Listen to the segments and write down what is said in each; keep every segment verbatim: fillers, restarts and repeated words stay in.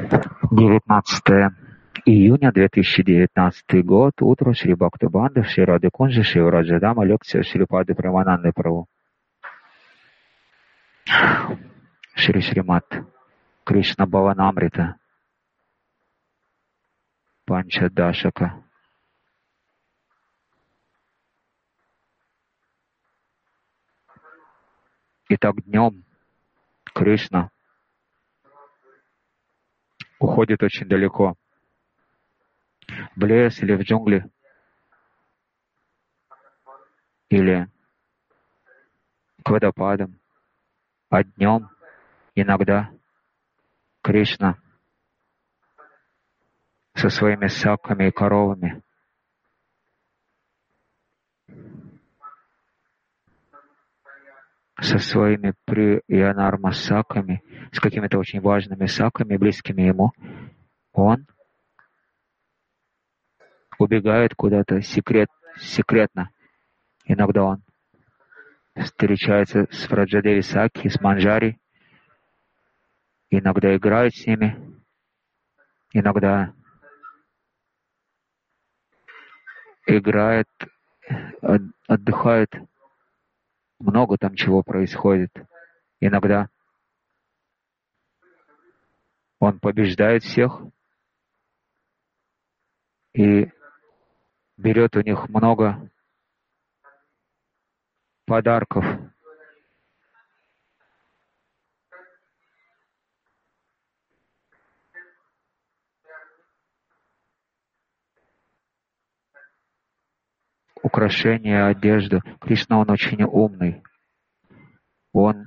девятнадцатое июня две тысячи девятнадцатый год. Утро. Шри Бхактивинода, Шри Рады Кунджи, Шри Раджадама. Лекция Шрипады Прамананды Прабху. Шри Шримат Кришна Бхаванамрита. Панчадашака. Итак, днем Кришна уходит очень далеко, в лес или в джунгли, или к водопадам, а днем иногда Кришна со своими саками и коровами со своими приянарма-саками, с какими-то очень важными саками, близкими ему, он убегает куда-то секрет, секретно. Иногда он встречается с Враджадеви Саки, с Манджари, иногда играет с ними, иногда играет, отдыхает. Много там чего происходит. Иногда он побеждает всех и берет у них много подарков. Украшения, одежду. Кришна, он очень умный. Он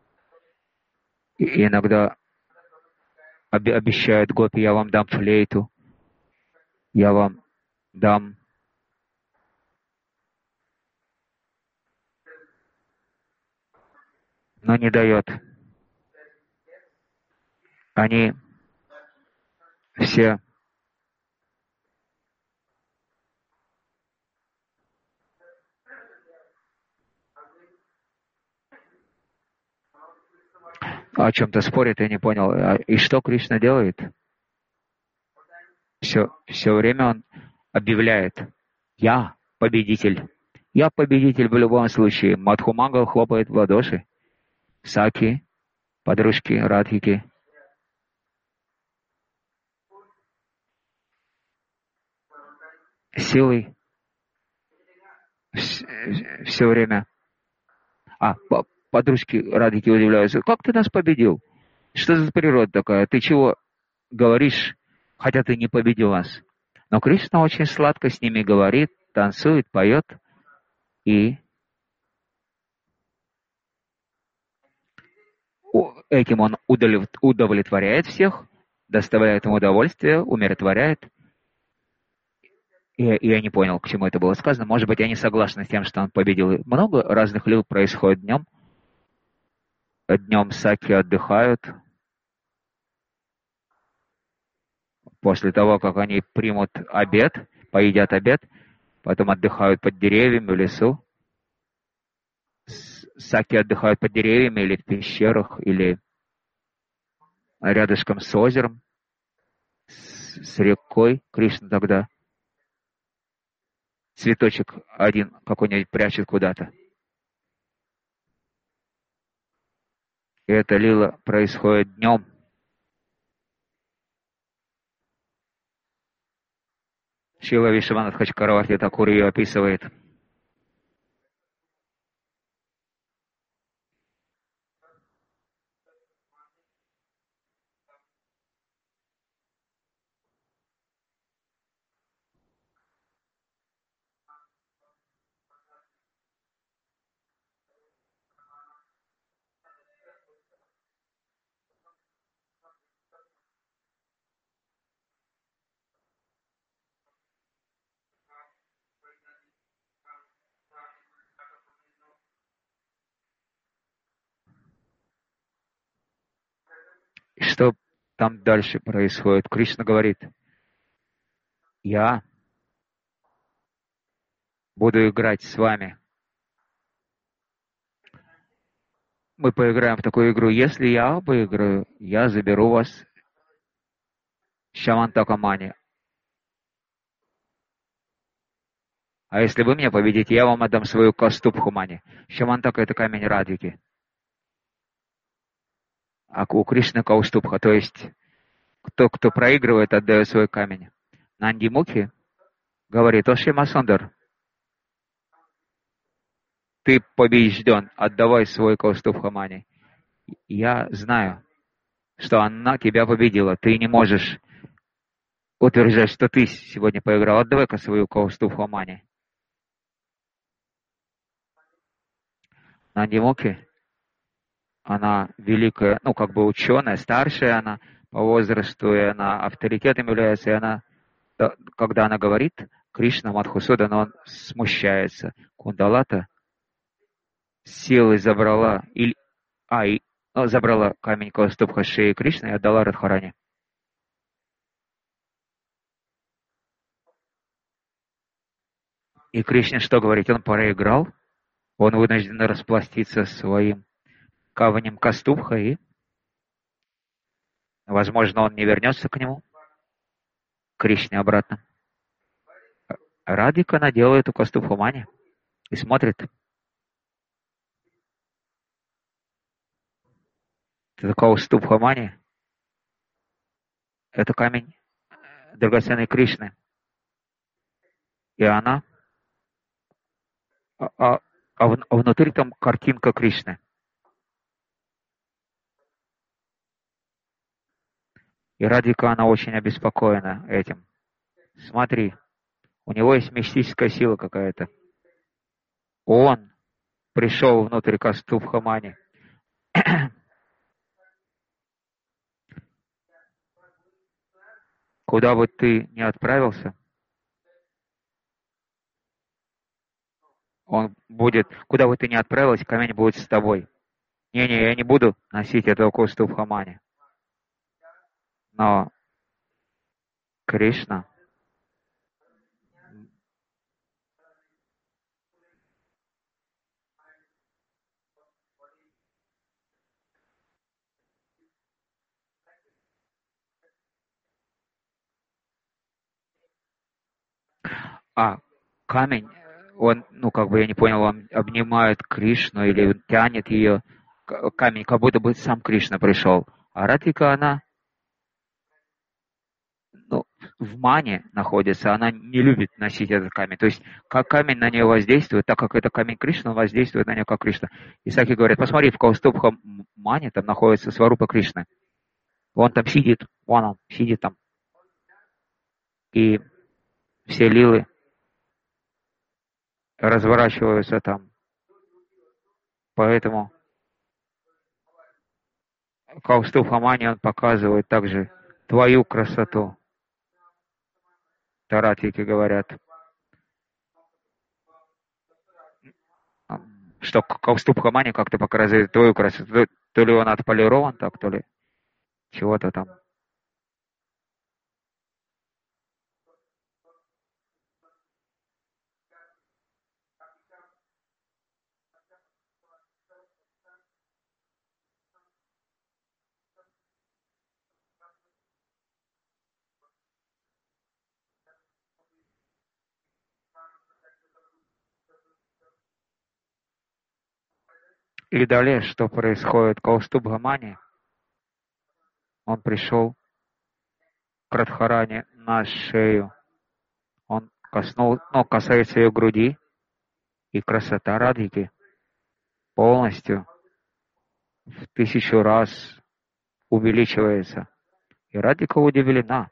иногда обещает гопи: я вам дам флейту, я вам дам но не дает. Они все о чем-то спорят, я не понял. И что Кришна делает? Все, все время он объявляет: я победитель. Я победитель в любом случае. Мадхумангал хлопает в ладоши. Саки, подружки, радхики. Силой все время. А, подружки, радхики удивляются: как ты нас победил? Что за природа такая? Ты чего говоришь, хотя ты не победил нас? Но Кришна очень сладко с ними говорит, танцует, поет, и этим он удовлетворяет всех, доставляет им удовольствие, умиротворяет. И я не понял, к чему это было сказано. Может быть, я не согласен с тем, что он победил. Много разных лил происходит днем. Днем саки отдыхают. После того, как они примут обед, поедят обед, потом отдыхают под деревьями в лесу. Саки отдыхают под деревьями или в пещерах, или рядышком с озером, с рекой. Кришна тогда цветочек один какой-нибудь прячет куда-то. И эта лила происходит днем. Шрила Вишванатха Чакраварти Такур ее описывает. И что там дальше происходит? Кришна говорит: я буду играть с вами. Мы поиграем в такую игру. Если я выиграю, я заберу вас Шамантакамани. А если вы меня победите, я вам отдам свою Кастубхамани. Шамантака — это камень Радхики. А у Кришны Каустубха, то есть кто, кто проигрывает, отдает свой камень. Нандимухи говорит: о Шимасундар, ты побежден, отдавай свой Каустубхамани. Я знаю, что она тебя победила. Ты не можешь утверждать, что ты сегодня проиграл. Отдавай-ка свою Каустубхамани. Нандимухи, она великая, ну, как бы ученая, старшая она по возрасту, и она авторитетом является, и она, когда она говорит, Кришна Мадхусудан, он смущается. Кундалата силой забрала, или, а, и, ну, забрала камень Каустубха с шеи Кришны и отдала Радхарани. И Кришне что говорить? Он проиграл, он вынужден расплатиться своим камнем Каустубха, и, возможно, он не вернется к нему, к Кришне обратно. Радхика надела эту Каустубхамани и смотрит. Это Каустубхамани. Это камень драгоценный Кришны. И она, а, а, а внутри там картинка Кришны. И Радхика, она очень обеспокоена этим. Смотри, у него есть мистическая сила какая-то. Он пришел внутрь Каустубхамани. Куда бы ты ни отправился, он будет, куда бы ты ни отправился, камень будет с тобой. Не-не, я не буду носить этого Каустубхамани. Но Кришна, а камень, он, ну, как бы я не понял, он обнимает Кришну или тянет ее, камень, как будто бы сам Кришна пришел. А Радхика, она, ну, в мане находится, она не любит носить этот камень. То есть, как камень на нее воздействует, так как это камень Кришны, он воздействует на нее как Кришна. И Саки говорят: посмотри, в Каустубха мане там находится Сварупа Кришны. Он там сидит, вон он сидит там. И все лилы разворачиваются там. Поэтому Каустубхамани, он показывает также твою красоту. Таратики говорят, что Каустубхамани как-то показывает твою красоту. То ли он отполирован так, то ли чего-то там. И далее, что происходит? Каустубхамани, он пришел к Радхарани на шею. Он коснул, ну, касается ее груди, и красота Радхики полностью в тысячу раз увеличивается. И Радхика удивлена.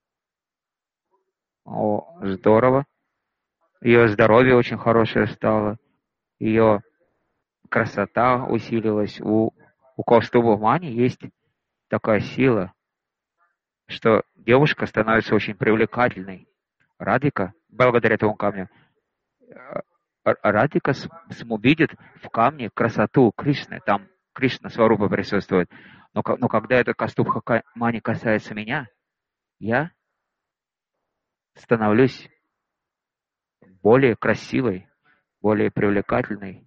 О, здорово. Ее здоровье очень хорошее стало. Ее красота усилилась. У, у Каустубхамани есть такая сила, что девушка становится очень привлекательной. Радхика, благодаря этому камню, Радхика видит в камне красоту Кришны. Там Кришна Сварупа присутствует. Но, но когда это Каустубхамани касается меня, я становлюсь более красивой, более привлекательной.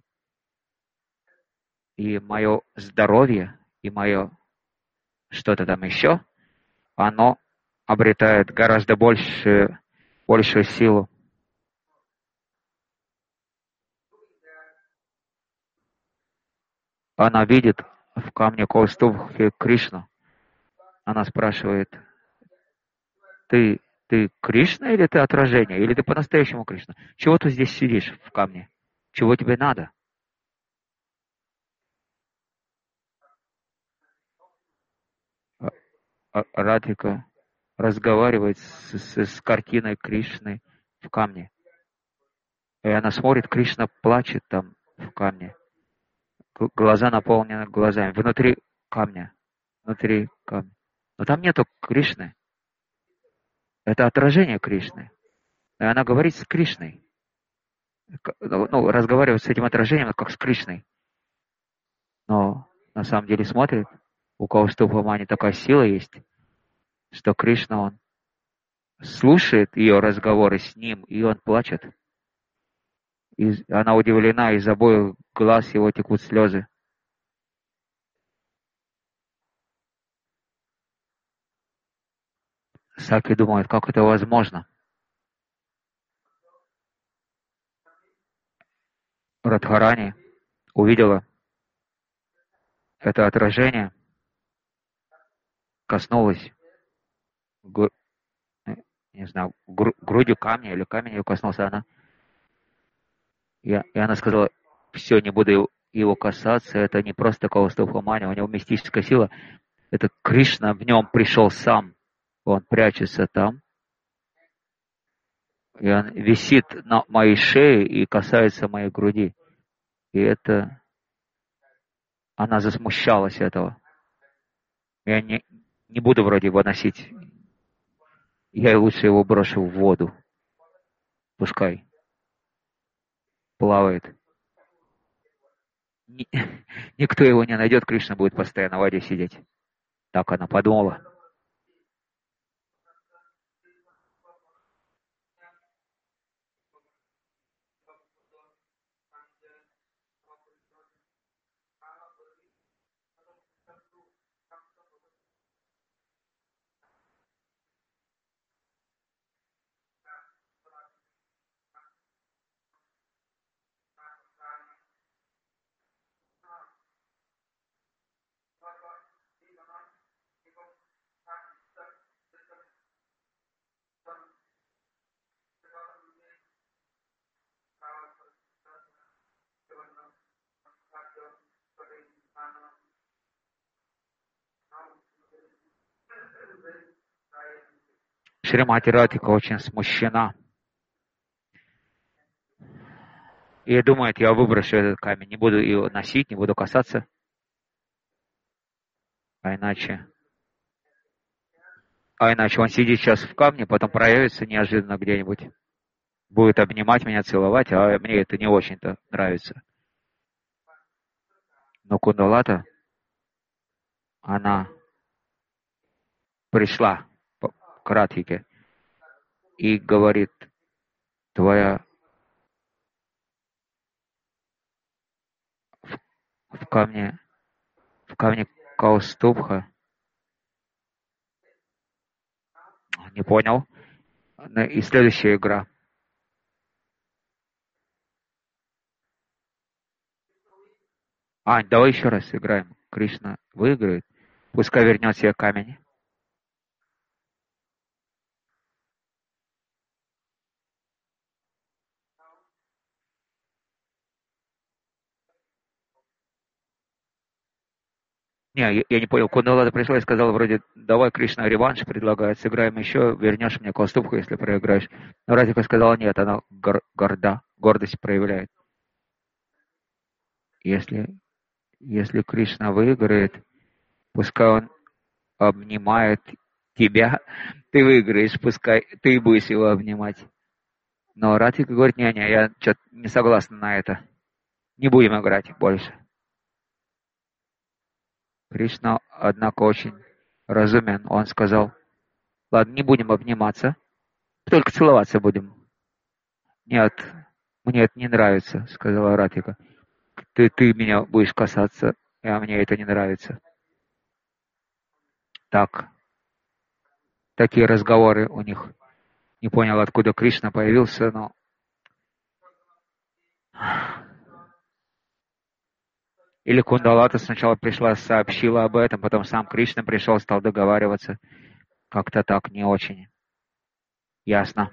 И мое здоровье, и мое что-то там еще, оно обретает гораздо больше, большую силу. Она видит в камне Каустубхи Кришну. Она спрашивает, ты, ты Кришна или ты отражение? Или ты по-настоящему Кришна? Чего ты здесь сидишь в камне? Чего тебе надо? А- а- Радхика разговаривает с, с, с картиной Кришны в камне. И она смотрит, Кришна плачет там в камне. Г- Глаза наполнены глазами. Внутри камня. Внутри камня. Но там нету Кришны. Это отражение Кришны. И она говорит с Кришной. К- Ну, ну, разговаривает с этим отражением, как с Кришной. Но на самом деле смотрит, у кого что в Омане такая сила есть, что Кришна, он слушает ее разговоры с ним, и он плачет. И она удивлена, из обоих глаз его текут слезы. Саки думает, как это возможно. Радхарани увидела это отражение, коснулась гру- э, не знаю, гру- грудью камня, или камень ее коснулся она. И, и она сказала, все, не буду его его касаться, это не просто Каустабхамани, у него мистическая сила, это Кришна, в нем пришел сам, он прячется там, и он висит на моей шее и касается моей груди. И это, она засмущалась этого. Я не, не буду вроде его носить, я лучше его брошу в воду, пускай плавает. Ни- Никто его не найдет, Кришна будет постоянно в воде сидеть. Так она подумала. Шримати Радхика очень смущена. И думает, я выброшу этот камень, не буду его носить, не буду касаться. А иначе... А иначе он сидит сейчас в камне, потом проявится неожиданно где-нибудь. Будет обнимать меня, целовать, а мне это не очень-то нравится. Но Кундалата, она пришла к Радхике и говорит, твоя в камне, в камне Каустубха, не понял. И следующая игра. А, давай еще раз сыграем. Кришна выиграет. Пускай вернет себе камень. Не, я, я не понял. Кундалата пришла и сказала вроде, давай, Кришна, реванш предлагает, сыграем еще, вернешь мне Каустубху, если проиграешь. Но Радика сказала, нет, она гор- горда, гордость проявляет. Если, если Кришна выиграет, пускай он обнимает тебя, ты выиграешь, пускай ты будешь его обнимать. Но Радика говорит, не-не, я что-то не согласна на это. Не будем играть больше. Кришна, однако, очень разумен. Он сказал, ладно, не будем обниматься, только целоваться будем. Нет, мне это не нравится, сказала Радика. Ты, ты меня будешь касаться, а мне это не нравится. Так, такие разговоры у них. Не понял, откуда Кришна появился, но... Или Кундалата сначала пришла, сообщила об этом, потом сам Кришна пришел, стал договариваться. Как-то так не очень ясно.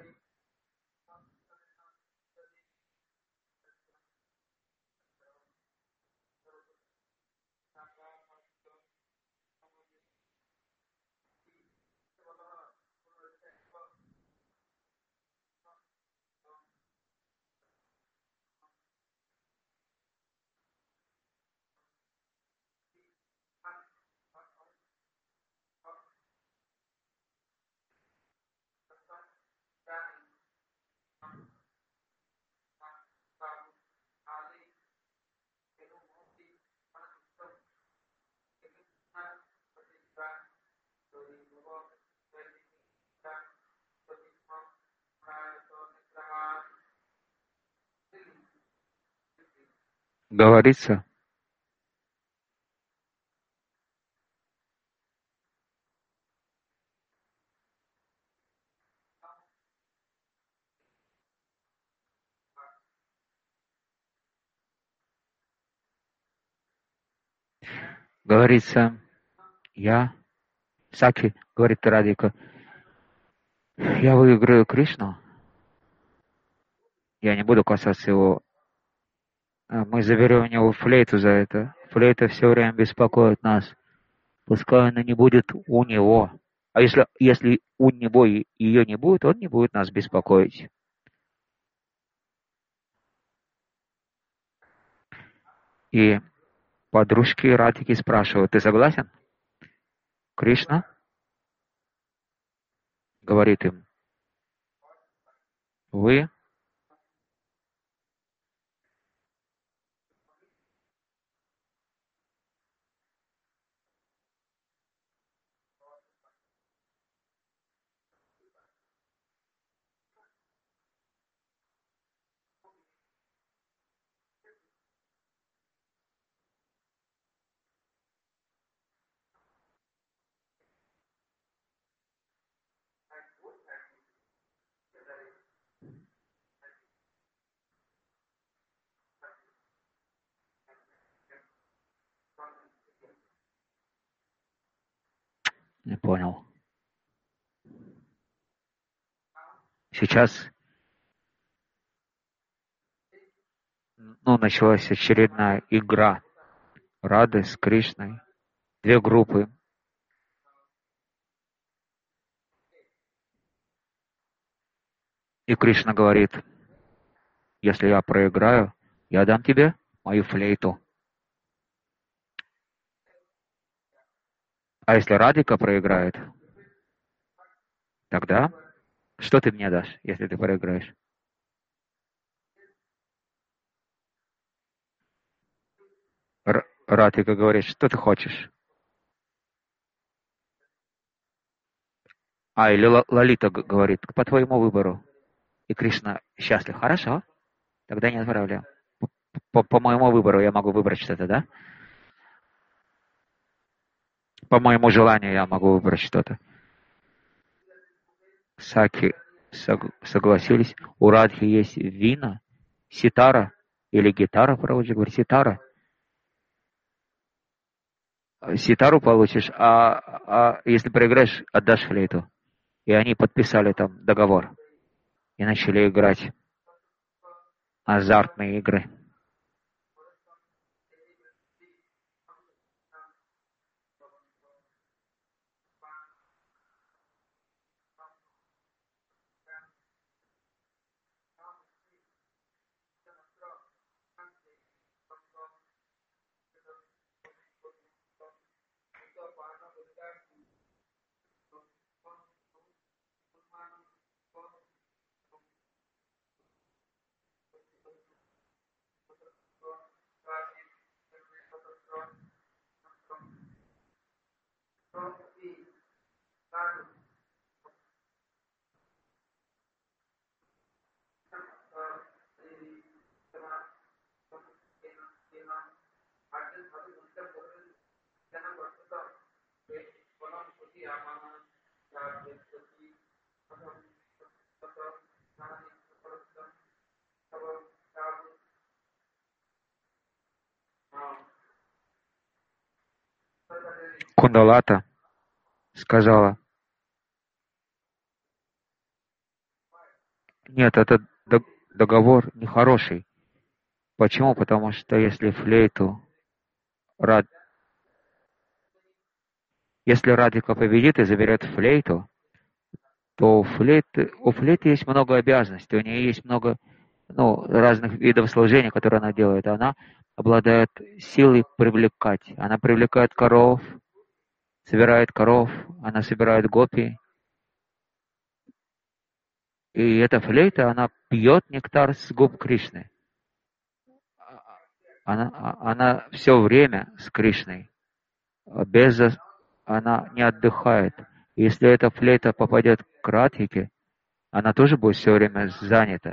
Говорится, говорится, я, Саки, говорит Радика, я выиграю Кришну, я не буду касаться его, мы заберем у него флейту за это. Флейта все время беспокоит нас. Пускай она не будет у него. А если, если у него ее не будет, он не будет нас беспокоить. И подружки Радики спрашивают, ты согласен? Кришна говорит им, вы не понял. Сейчас ну, началась очередная игра Рады с Кришной. Две группы. И Кришна говорит, если я проиграю, я дам тебе мою флейту. А если Радика проиграет, тогда что ты мне дашь, если ты проиграешь? Р- Радика говорит, что ты хочешь? А, или Ла- Лалита г- говорит, по твоему выбору. И Кришна счастлив. Хорошо, тогда не отправляю. По, по моему выбору я могу выбрать что-то, да? По моему желанию я могу выбрать что-то. Саки сог- согласились. У Радхи есть вина, ситара или гитара, Прабхуджи говорит, ситара. Ситару получишь, а, а если проиграешь, отдашь флейту. И они подписали там договор и начали играть азартные игры. Кундалата сказала: нет, этот договор нехороший. Почему? Потому что если флейту Рад... если Радика победит и заберет флейту, то у флейты, у флейты есть много обязанностей, у нее есть много ну, разных видов служения, которые она делает. Она обладает силой привлекать. Она привлекает коров, собирает коров, она собирает гопи. И эта флейта, она пьет нектар с губ Кришны. Она, она все время с Кришной. Без, она не отдыхает. Если эта флейта попадет к Радхике, она тоже будет все время занята.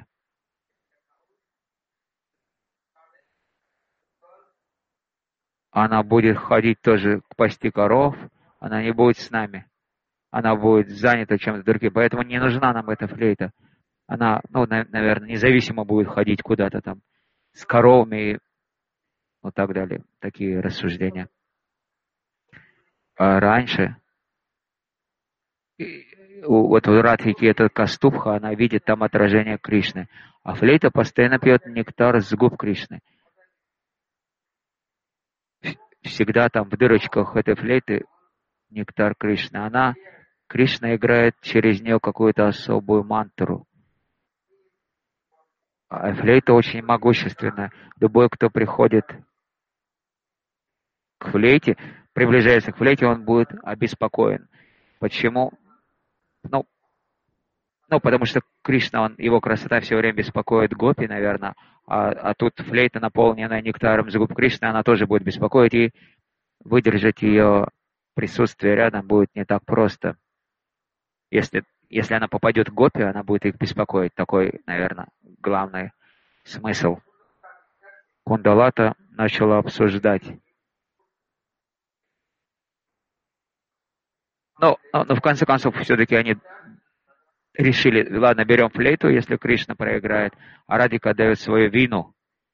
Она будет ходить тоже пасти коров, она не будет с нами. Она будет занята чем-то другим. Поэтому не нужна нам эта флейта. Она, ну, на, наверное, независимо будет ходить куда-то там с коровами и ну, так далее. Такие рассуждения. А раньше вот в Радхике эта Кастубха, она видит там отражение Кришны. А флейта постоянно пьет нектар с губ Кришны. Всегда там в дырочках этой флейты нектар Кришны. Она, Кришна играет через нее какую-то особую мантру. А флейта очень могущественная. Любой, кто приходит к флейте, приближается к флейте, он будет обеспокоен. Почему? Ну, ну потому что Кришна, он, его красота все время беспокоит гопи, наверное, а, а тут флейта, наполненная нектаром с губ Кришны, она тоже будет беспокоить, и выдержать ее присутствие рядом будет не так просто. Если, если она попадет в гопи, она будет их беспокоить. Такой, наверное, главный смысл. Кундалата начала обсуждать. Но, но, но в конце концов, все-таки они решили, ладно, берем флейту, если Кришна проиграет, а Радика дает свою вину.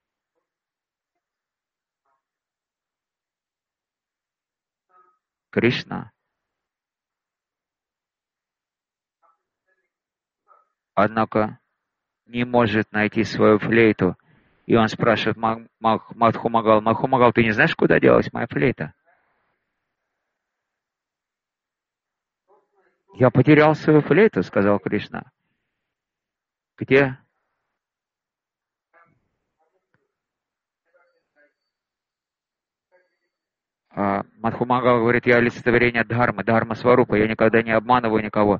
Кришна. Однако не может найти свою флейту. И он спрашивает Мадхумагал: Мадхумагал, ты не знаешь, куда делась моя флейта? Я потерял свою флейту, сказал Кришна. Где? А Мадхумагал говорит: я олицетворение Дхармы, Дхарма Сварупа, я никогда не обманываю никого.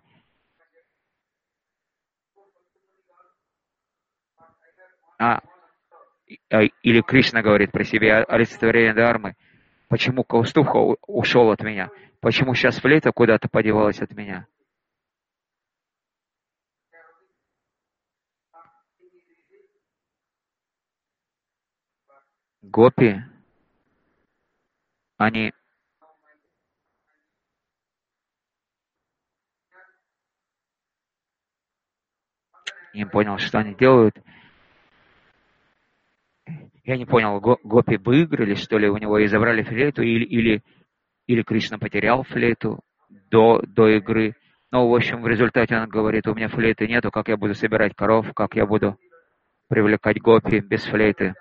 А, или Кришна говорит про себя: олицетворение Дхармы. Почему Каустубха ушел от меня? Почему сейчас флейта куда-то подевалась от меня? Гопи, они не понял, что они делают. Я не понял, гопи выиграли, что ли, у него и забрали флейту, или, или, или Кришна потерял флейту до, до игры. Но, в общем, в результате он говорит: у меня флейты нету, как я буду собирать коров, как я буду привлекать гопи без флейты.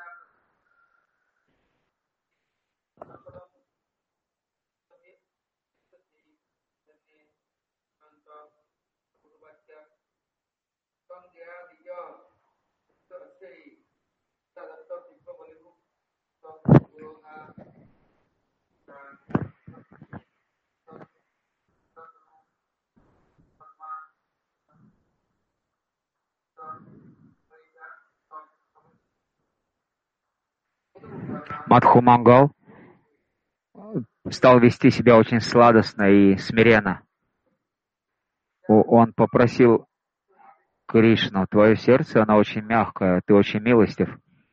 Мадхумагал стал вести себя очень сладостно и смиренно. Он попросил Кришну: твое сердце, оно очень мягкое, ты очень милостив.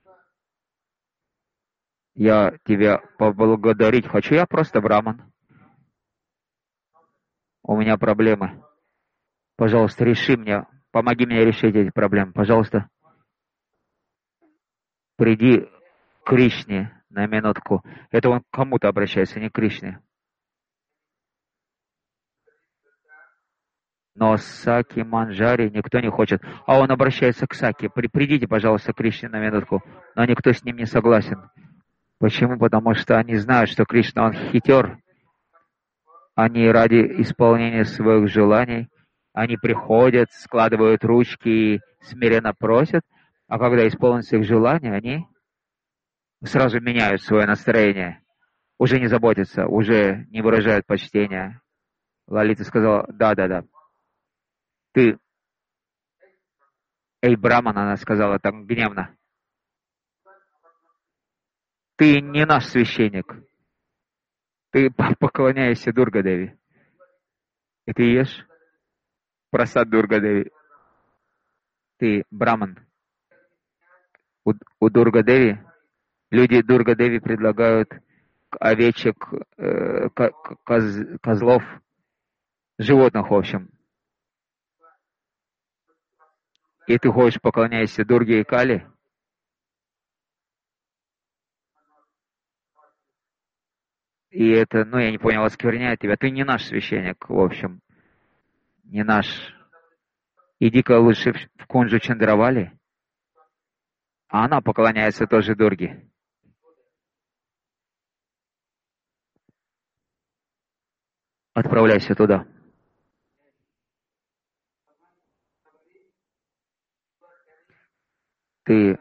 Я тебя поблагодарить хочу, я просто браман. У меня проблемы. Пожалуйста, реши мне, помоги мне решить эти проблемы. Пожалуйста, приди к Кришне на минутку. Это он к кому-то обращается, не к Кришне. Но Саки Манджари никто не хочет. А он обращается к Саки. При, придите, пожалуйста, к Кришне на минутку. Но никто с ним не согласен. Почему? Потому что они знают, что Кришна, он хитер. Они ради исполнения своих желаний, они приходят, складывают ручки и смиренно просят, а когда исполнится их желание, они сразу меняют свое настроение, уже не заботятся, уже не выражают почтения. Лалита сказала: да-да-да, ты, эй, Браман, она сказала так гневно, ты не наш священник, ты поклоняешься Дурга-деви, и ты ешь прасад Дурга-деви, ты Браман. У, у Дурга-деви, люди Дурга-деви предлагают овечек, э, коз, козлов, животных, в общем. И ты ходишь, поклоняешься Дурге и Кали. И это, ну, я не понял, оскверняет тебя. Ты не наш священник, в общем. Не наш. Иди-ка лучше в Кунджу Чандравали. А она поклоняется тоже Дурге. Отправляйся туда. Ты...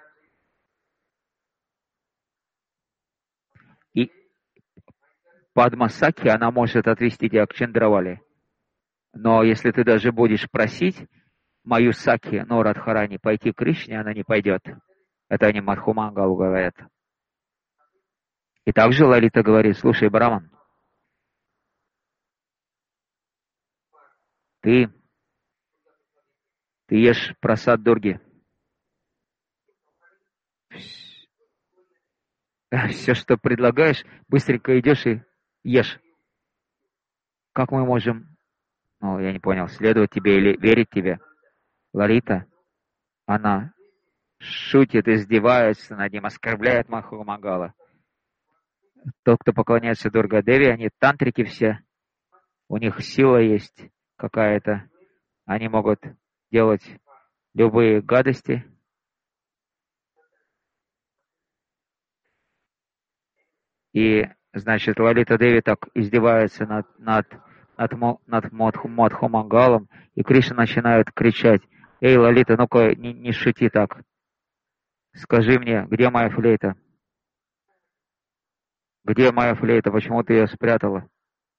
И Падмасаки, она может отвести тебя к Чандравали. Но если ты даже будешь просить мою Саки, но Радхарани, пойти к Кришне, она не пойдет. Это они Мадхумангалу говорят. И также Лалита говорит: слушай, Браман, ты, ты ешь прасад Дурги. Все, что предлагаешь, быстренько идешь и ешь. Как мы можем, ну, я не понял, следовать тебе или верить тебе? Лалита, она шутит, издевается над ним, оскорбляет Махамагала. Тот, кто поклоняется Дурга-деви, они тантрики все, у них сила есть какая-то, они могут делать любые гадости. И, значит, Лалита Деви так издевается над, над, над, над Мадхумангалом, и Кришна начинает кричать: эй, Лалита, ну-ка, не, не шути так. Скажи мне, где моя флейта? Где моя флейта? Почему ты ее спрятала?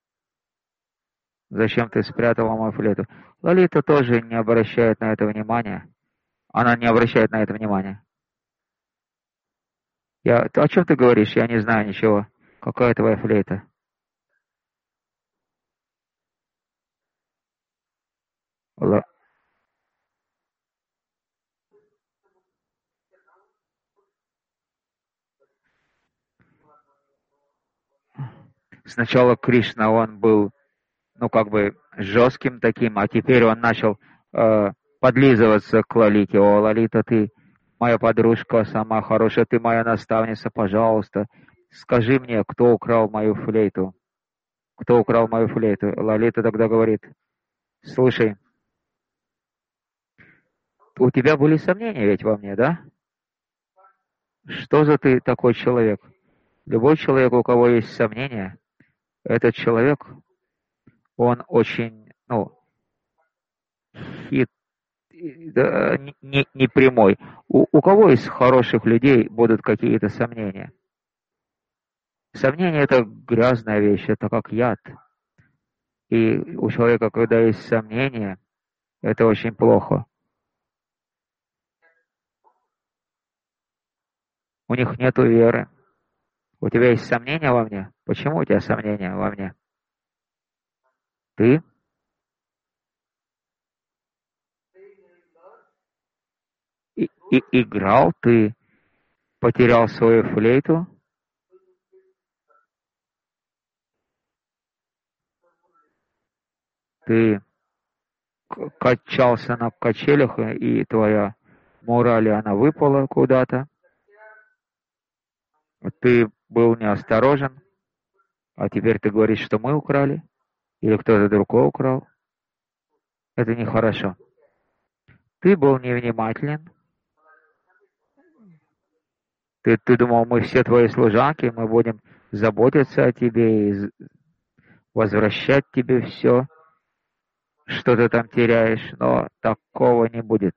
Зачем ты спрятала мою флейту? Лалита тоже не обращает на это внимания. Она не обращает на это внимания. Я, о чем ты говоришь? Я не знаю ничего. Какая твоя флейта? Л... Сначала Кришна, он был, ну, как бы жестким таким, а теперь он начал э, подлизываться к Лалите. О, Лалита, ты моя подружка, самая хорошая, ты моя наставница, пожалуйста, скажи мне, кто украл мою флейту? Кто украл мою флейту? Лалита тогда говорит: слушай, у тебя были сомнения ведь во мне, да? Что за ты такой человек? Любой человек, у кого есть сомнения, этот человек, он очень, ну, хит, да, не, не прямой. У, у кого из хороших людей будут какие-то сомнения? Сомнения — это грязная вещь, это как яд. И у человека, когда есть сомнения, это очень плохо. У них нет веры. У тебя есть сомнения во мне? Почему у тебя сомнения во мне? Ты и, и, играл, ты потерял свою флейту, ты качался на качелях, и твоя мораль, она выпала куда-то. Ты был неосторожен, а теперь ты говоришь, что мы украли, или кто-то другой украл. Это нехорошо. Ты был невнимателен. Ты, ты думал, мы все твои служанки, мы будем заботиться о тебе и возвращать тебе все, что ты там теряешь, но такого не будет.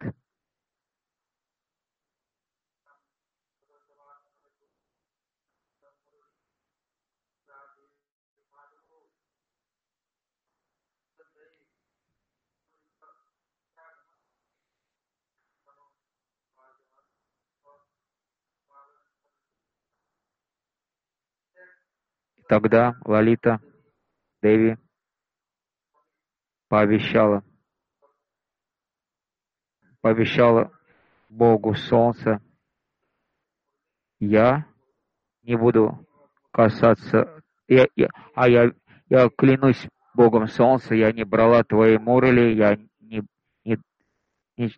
Тогда Лалита Деви пообещала, пообещала Богу Солнца: я не буду касаться, я, я, а я, я клянусь Богом Солнца, я не брала твои муроли, я не, не, не,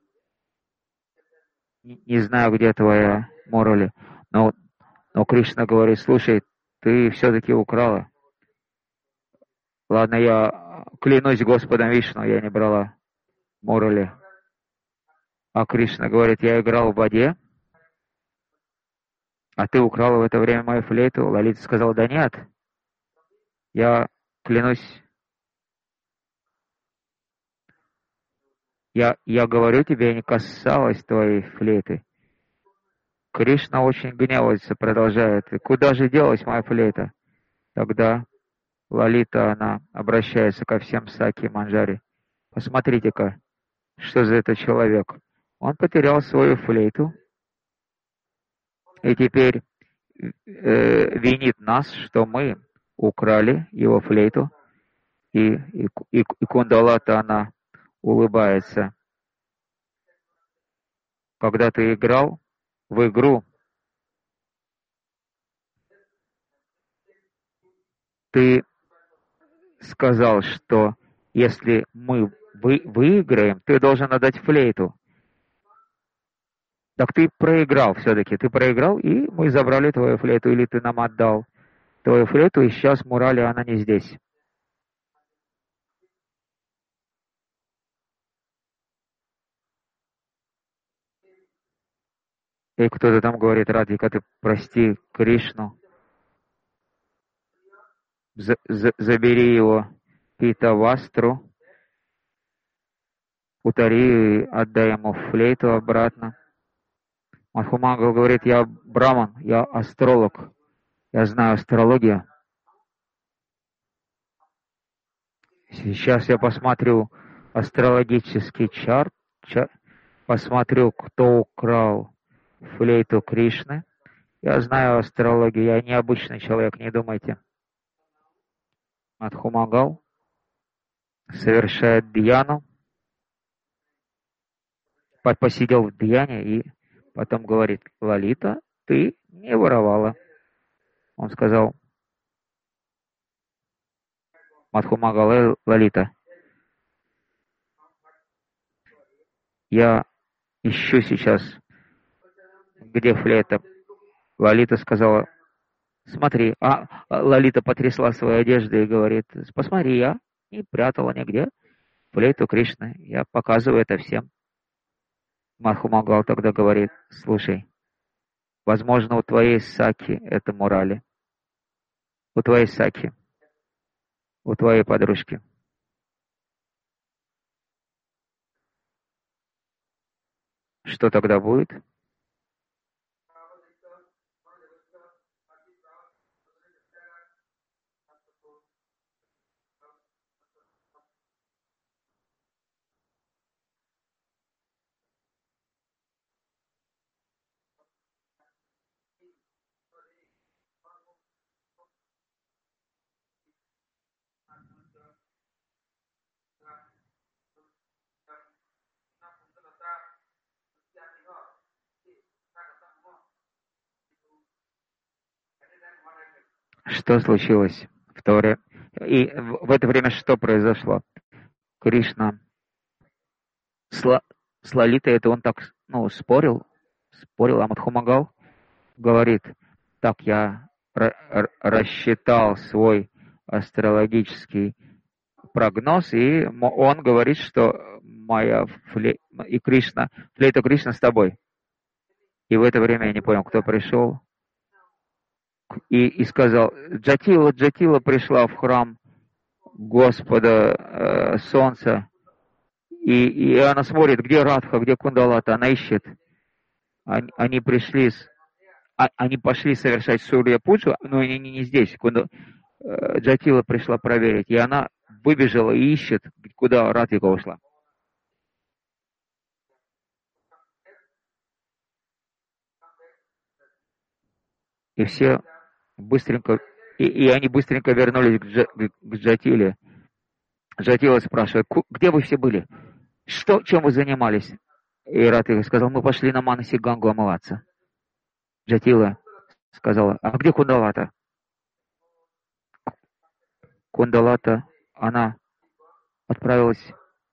не знаю, где твоя муроли. Но, но Кришна говорит: слушай, ты все-таки украла. Ладно, я клянусь Господом Вишну, я не брала муроли. А Кришна говорит: я играл в воде, а ты украла в это время мою флейту. Лалита сказала: да нет, я клянусь, я, я говорю тебе, я не касалась твоей флейты. Кришна очень гневается, продолжает: куда же делась моя флейта? Тогда Лалита, она обращается ко всем Саки и Манджари: посмотрите-ка, что за это человек. Он потерял свою флейту и теперь э, винит нас, что мы украли его флейту. И, и, и, и Кундалата, она улыбается. Когда ты играл в игру, ты сказал, что если мы вы, выиграем, ты должен отдать флейту. Так ты проиграл все-таки. Ты проиграл, и мы забрали твою флейту, или ты нам отдал твою флейту, и сейчас Мурали, она не здесь. И кто-то там говорит: Радхика, ты прости Кришну, за, за, забери его Питавастру, утари и отдай ему флейту обратно. Мадхумангал говорит: я браман, я астролог, я знаю астрологию. Сейчас я посмотрю астрологический чарт, чар, посмотрю, кто украл флейту Кришны. Я знаю астрологию, я необычный человек, не думайте. Мадхумангал совершает дьяну, посидел в дьяне и потом говорит: Лалита, ты не воровала. Он сказал: Мадхумангал, Лалита, я ищу сейчас, где флейта. Лалита сказала: смотри. А Лалита потрясла своей одеждой и говорит: посмотри, я не прятала нигде флейту Кришны. Я показываю это всем. Мадхумангал тогда говорит: слушай, возможно, у твоей Саки это морали. У твоей Саки, у твоей подружки. Что тогда будет? Что случилось в то время? И в это время что произошло? Кришна с, Ла, с Лалитой это он так, ну, спорил, спорил, а Мадхумагал говорит, так, я р- р- рассчитал свой астрологический прогноз, и он говорит, что моя фле... и Кришна, флейта Кришна с тобой. И в это время я не понял, кто пришел, и, и сказал, Джатила, Джатила пришла в храм Господа э, Солнца, и, и она смотрит, где Радха, где Кундалата, она ищет. Они, они пришли, с, а, они пошли совершать Сурья Пуджу, но они не, не здесь. Кунда, э, Джатила пришла проверить, и она выбежала и ищет, куда Радхика ушла. И все быстренько, и, и они быстренько вернулись к, Дж, к Джатиле. Джатила спрашивает, где вы все были? Что, чем вы занимались? И Радхика сказал, мы пошли на Манаси Гангу омываться. Джатила сказала, а где Кундалата? Кундалата, она отправилась,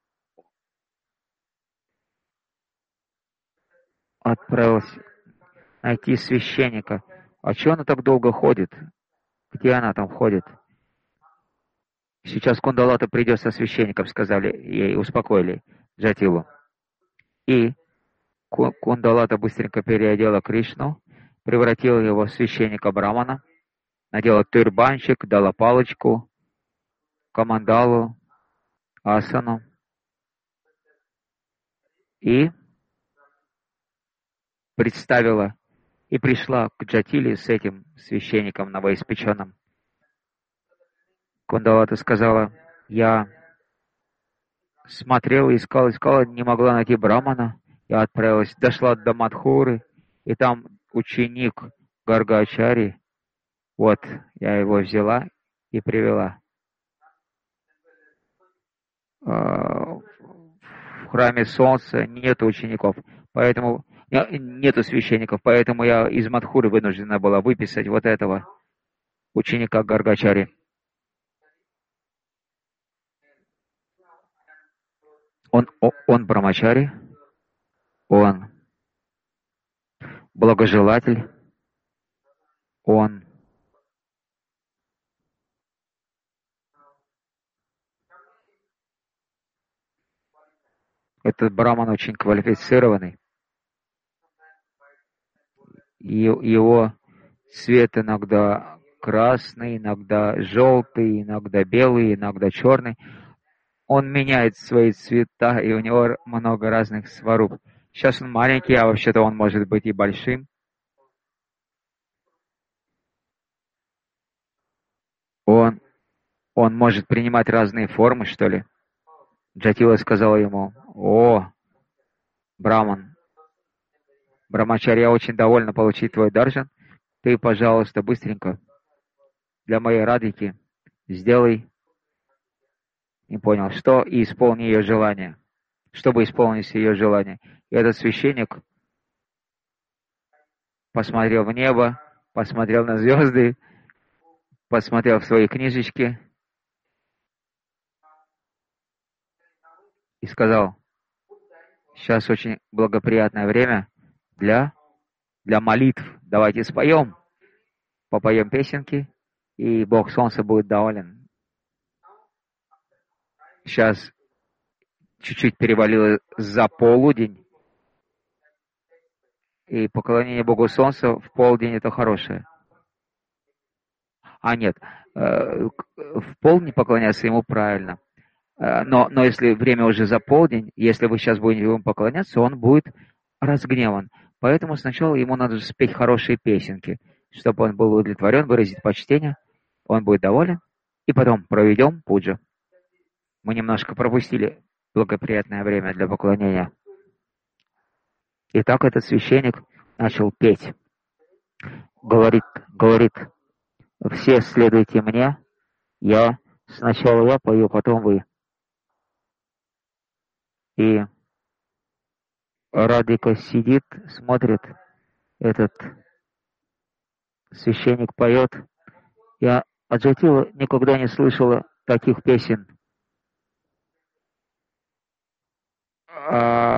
отправилась найти священника. А чего она так долго ходит? Где она там ходит? Сейчас Кундалата придет со священником, сказали ей, успокоили Джатилу. И Кундалата быстренько переодела Кришну, превратила его в священника Брамана, надела тюрбанчик, дала палочку, камандалу, асану и представила и пришла к Джатиле с этим священником новоиспеченным. Кундалата сказала, я смотрела, искала, искала, не могла найти Брамана. Я отправилась, дошла до Мадхуры, и там ученик Гаргачари, вот, я его взяла и привела. В храме Солнца нет учеников, поэтому нету священников, поэтому я из Мадхуры вынуждена была выписать вот этого ученика Гаргачари. Он, он брамачари, он благожелатель, он этот браман очень квалифицированный. И его цвет иногда красный, иногда желтый, иногда белый, иногда черный. Он меняет свои цвета, и у него много разных сваруп. Сейчас он маленький, а вообще-то он может быть и большим. Он, он может принимать разные формы, что ли. Джатила сказала ему, о, Браман, Брамачарья, я очень довольна получить твой дарджан. Ты, пожалуйста, быстренько для моей Радхики сделай, не понял, что, и исполни ее желание. Чтобы исполнить ее желание. И этот священник посмотрел в небо, посмотрел на звезды, посмотрел в свои книжечки и сказал, сейчас очень благоприятное время для, для молитв. Давайте споем, попоем песенки, и Бог Солнца будет доволен. Сейчас чуть-чуть перевалило за полудень, и поклонение Богу Солнца в полдень это хорошее. А нет, в полдень поклоняться ему правильно. Но, но если время уже за полдень, если вы сейчас будете ему поклоняться, он будет разгневан. Поэтому сначала ему надо спеть хорошие песенки, чтобы он был удовлетворен, выразить почтение, он будет доволен, и потом проведем пуджу. Мы немножко пропустили благоприятное время для поклонения. И так этот священник начал петь. Говорит, говорит, все следуйте мне, я, сначала я пою, потом вы. И Радхика сидит, смотрит, этот священник поет. Я от Джатила никогда не слышала таких песен.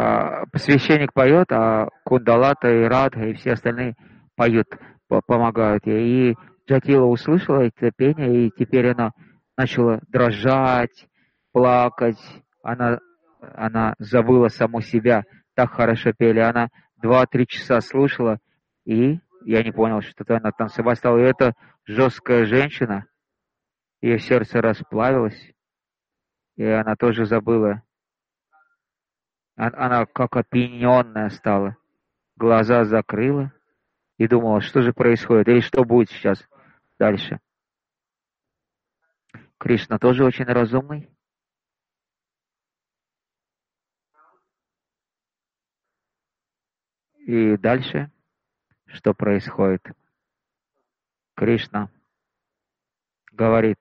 священник поет, а Кундалата и Радха и все остальные поют, помогают ей. И Джатила услышала это пение, и теперь она начала дрожать, плакать. Она, она забыла саму себя. Так хорошо пели. Она два-три часа слушала, и я не понял, что-то она танцевать стала. И эта жесткая женщина, ее сердце расплавилось, и она тоже забыла. Она как опьяненная стала. Глаза закрыла и думала, что же происходит, или что будет сейчас дальше. Кришна тоже очень разумный. И дальше, что происходит? Кришна говорит: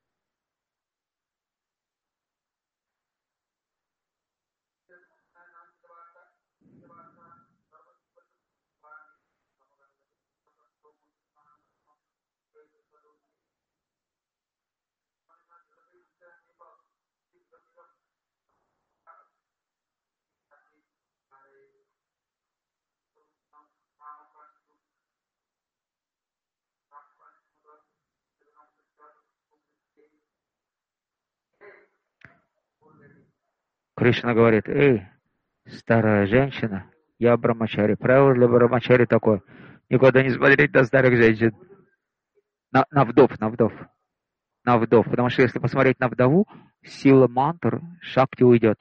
Кришна говорит: эй, старая женщина, я брамачари. Правило для брамачари такое: никогда не смотреть на старых женщин. На, на вдов, на вдов. На вдов. Потому что если посмотреть на вдову, сила мантр, шакти уйдет.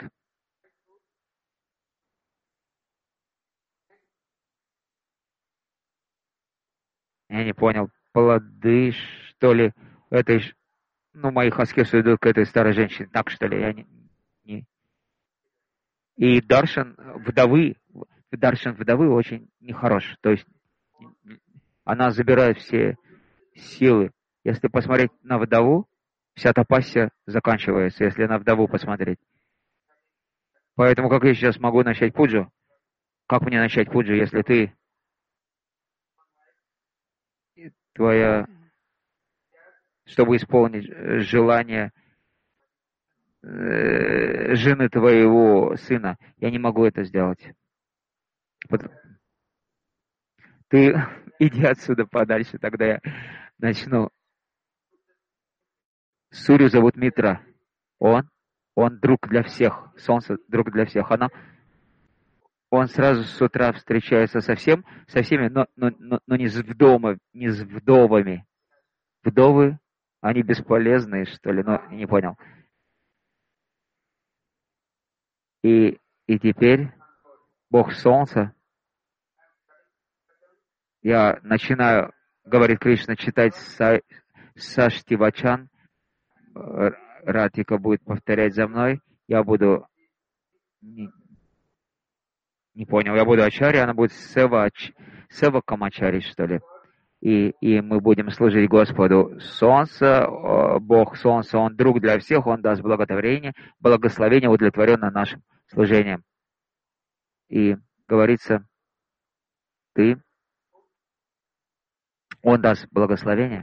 Я не понял, плоды, что ли, этой, ну, моих аскезов идут к этой старой женщине. Так, что ли, я не... не... И даршан вдовы, даршан вдовы очень нехорош. То есть она забирает все силы. Если посмотреть на вдову, вся тапасия заканчивается, если на вдову посмотреть. Поэтому как я сейчас могу начать пуджу? Как мне начать пуджу, если ты, твоя, чтобы исполнить желание э, жены твоего сына, я не могу это сделать. Ты иди отсюда подальше, тогда я начну. Сурю зовут Митра. Он, он друг для всех. Солнце друг для всех. Она, он сразу с утра встречается со всем, со всеми, но, но, но, но не с вдовами, не с вдовами. Вдовы, они бесполезные, что ли, но не понял. И, и теперь Бог Солнца, я начинаю, говорит Кришна, читать Са, Саштивачан, Радхика будет повторять за мной, я буду, не, не понял, я буду Ачари, она будет Сева, Сева Камачари, что ли. И, и мы будем служить Господу Солнца, Бог Солнца, Он друг для всех, Он даст благотворение, благословение, удовлетворенное нашим служением. И говорится, ты, Он даст благословение,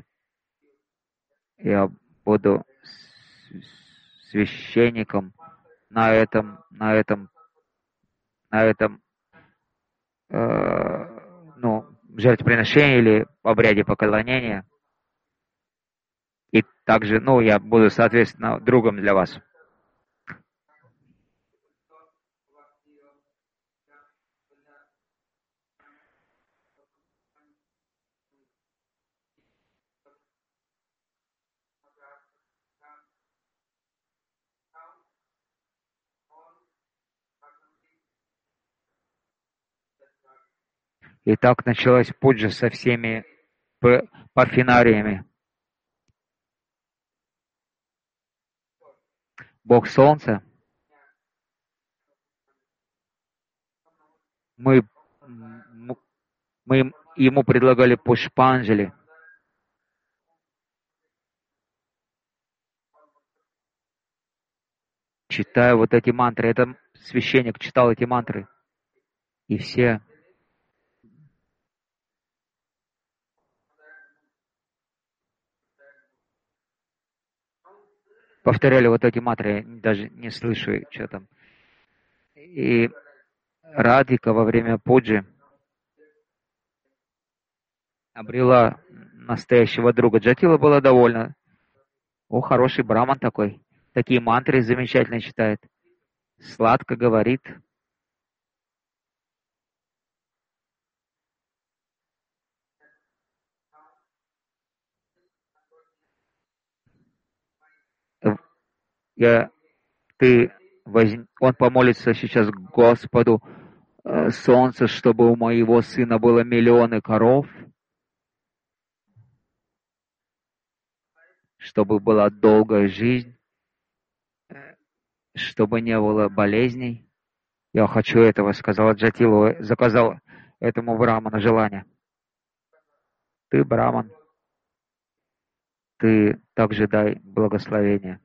я буду священником на этом, на этом, на этом, э, ну, жертвоприношении или обряде поклонения. И также, ну, я буду, соответственно, другом для вас. И так началась пуджа со всеми парфинариями. Бог Солнца, мы, мы ему предлагали пушпанджали. Читая вот эти мантры, это священник читал эти мантры. И все повторяли вот эти мантры, я даже не слышу, что там. И Радика во время пуджи обрела настоящего друга. Джатила была довольна. О, хороший браман такой. Такие мантры замечательно читает. Сладко говорит. Я, ты воз... Он помолится сейчас Господу, э, солнце, чтобы у моего сына было миллионы коров, чтобы была долгая жизнь, чтобы не было болезней. Я хочу этого, сказала Джатила, заказал этому браману желание. Ты браман, ты также дай благословение.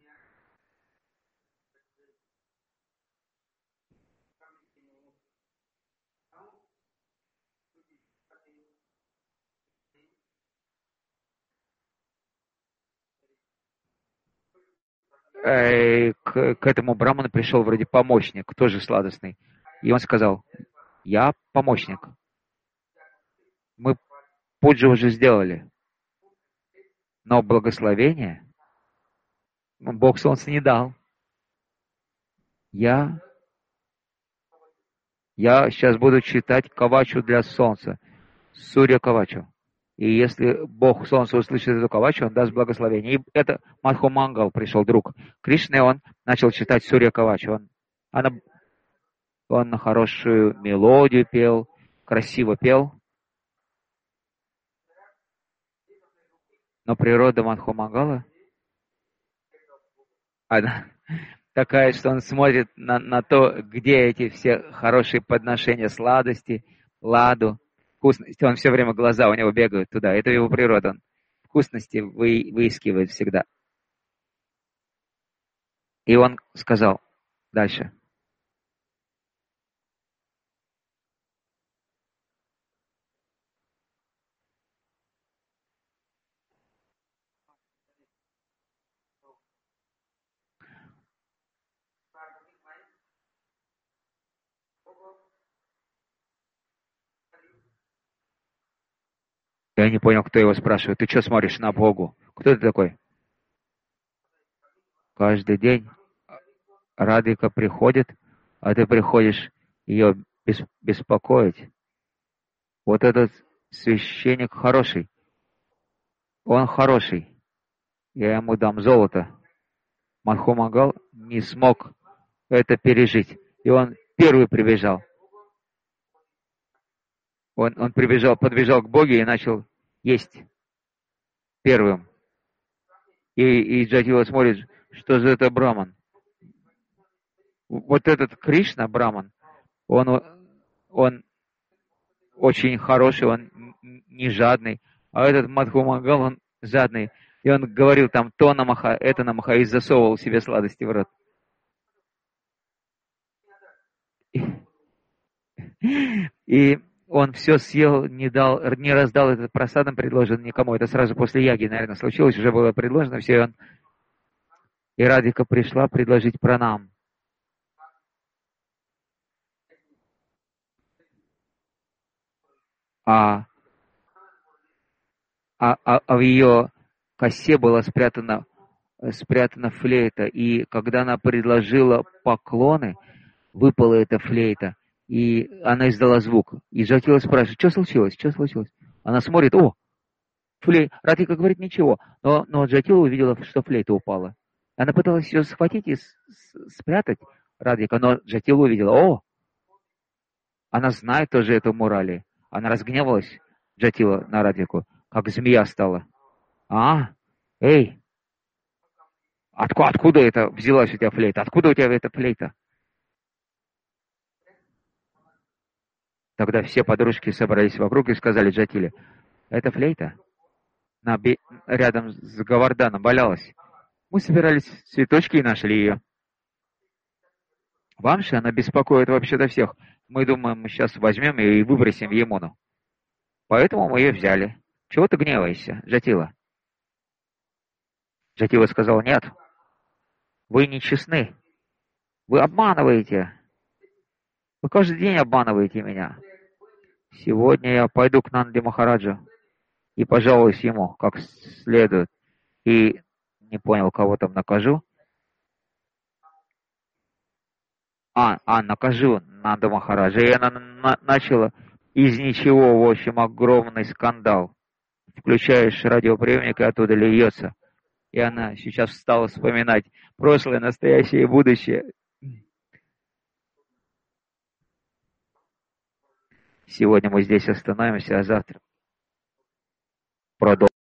Э, к, к этому браману пришел вроде помощник, тоже сладостный. И он сказал, я помощник. Мы пуджи уже сделали. Но благословение Бог солнца не дал. Я, я сейчас буду читать кавачу для солнца. Сурья кавачу. И если Бог солнца услышит эту кавачу, он даст благословение. И это Мадхумангал пришел, друг Кришны, он начал читать Сурья кавачу. Он, она, он на хорошую мелодию пел, красиво пел. Но природа Мадхумангала, она такая, что он смотрит на, на то, где эти все хорошие подношения сладости, ладу, вкусности. Он все время, глаза у него бегают туда. Это его природа. Он вкусности вы, выискивает всегда. И он сказал дальше. Я не понял, кто его спрашивает. Ты что смотришь на Богу? Кто ты такой? Каждый день Радика приходит, а ты приходишь ее беспокоить. Вот этот священник хороший. Он хороший. Я ему дам золото. Мадхумангал не смог это пережить. И он первый прибежал. Он, он прибежал, подбежал к Боге и начал есть первым. И, и Джатила смотрит, что за это браман. Вот этот Кришна, браман, он, он очень хороший, он не жадный. А этот Мадхумангал, он жадный. И он говорил там то намаха, это намаха, и засовывал себе сладости в рот. И он все съел, не дал, не раздал этот просадом, предложен никому. Это сразу после яги, наверное, случилось, уже было предложено все. И, он, и Радика пришла предложить пранам. А, а, а, а в ее косе была спрятана, спрятана флейта. И когда она предложила поклоны, выпала эта флейта. И она издала звук. И Джатила спрашивает, что случилось, что случилось? Она смотрит, о, флейта. Радика говорит, ничего. Но, но Джатила увидела, что флейта упала. Она пыталась ее схватить и спрятать, Радика, но Джатила увидела, о, она знает тоже эту морали. Она разгневалась, Джатила, на Радику, как змея стала. А, эй, откуда, откуда это взялась у тебя флейта? Откуда у тебя эта флейта? Тогда все подружки собрались вокруг и сказали Джатиле, это флейта. На бе... Рядом с Гаварданом валялась. Мы собирались цветочки и нашли ее. Вамши, она беспокоит вообще-то всех. Мы думаем, мы сейчас возьмем ее и выбросим в Емуну. Поэтому мы ее взяли. Чего ты гневаешься, Джатила? Джатила сказал, нет, вы нечестны. Вы обманываете. Вы каждый день обманываете меня. Сегодня я пойду к Нанде Махараджу и пожалуюсь ему как следует. И не понял, кого там накажу. А, а накажу Нанду Махараджа. И она на- начала из ничего, в общем, огромный скандал. Включаешь радиоприемник, и оттуда льется. И она сейчас стала вспоминать прошлое, настоящее и будущее. Сегодня мы здесь остановимся, а завтра продолжим.